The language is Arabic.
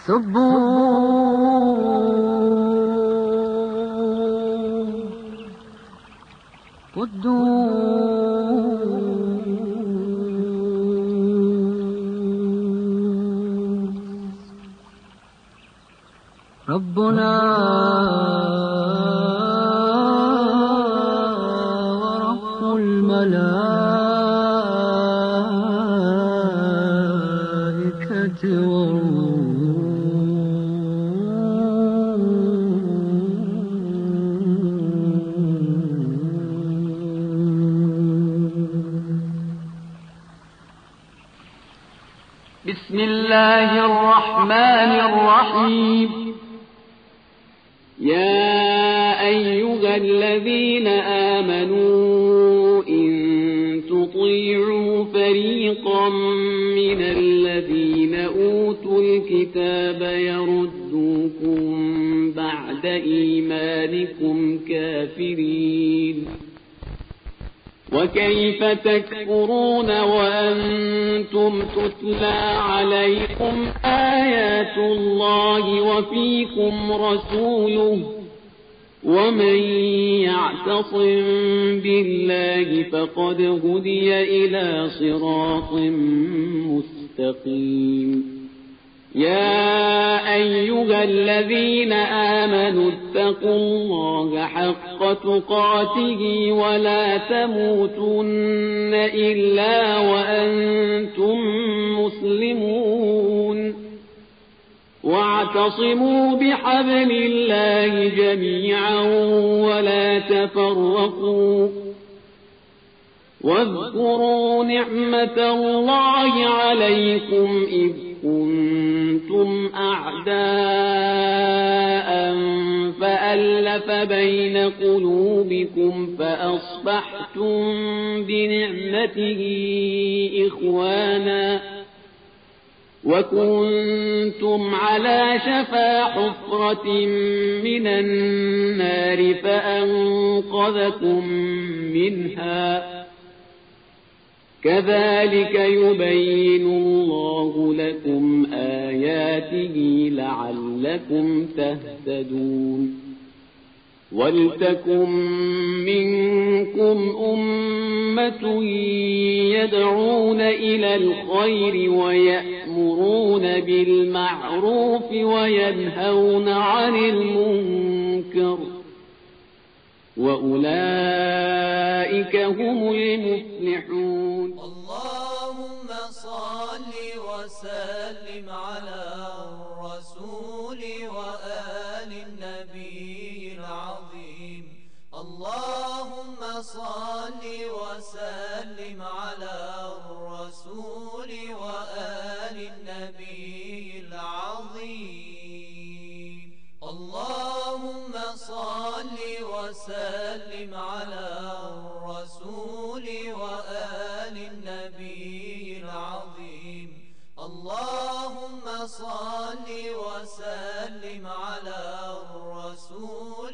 سبوا قدوس ربنا ورب الملائكة والروح بسم الله الرحمن الرحيم يا أيها الذين آمنوا إن تطيعوا فريقا من الذين أوتوا الكتاب يردوكم بعد إيمانكم كافرين وكيف تكفرون وأنتم تتلى عليكم آيات الله وفيكم رسوله ومن يعتصم بالله فقد هدي إلى صراط مستقيم يا أيها الذين آمنوا اتقوا الله حق تقاته ولا تموتن إلا وأنتم مسلمون واعتصموا بحبل الله جميعا ولا تفرقوا واذكروا نعمة الله عليكم إذ كنتم أعداء فألف بين قلوبكم فأصبحتم بنعمته إخوانا وكنتم على شفا حفرة من النار فأنقذكم منها كذلك يبين الله لكم آياته لعلكم تهتدون ولتكن منكم أمة يدعون إلى الخير ويأمرون بالمعروف وينهون عن المنكر وأولئك هم المفلحون. اللهم صل وسلم على الرسول وآل النبي العظيم. اللهم صل وسلم على الرسول وآل النبي العظيم. اللهم صل وسلم على الرسول وآل النبي العظيم. اللهم صل وسلم على الرسول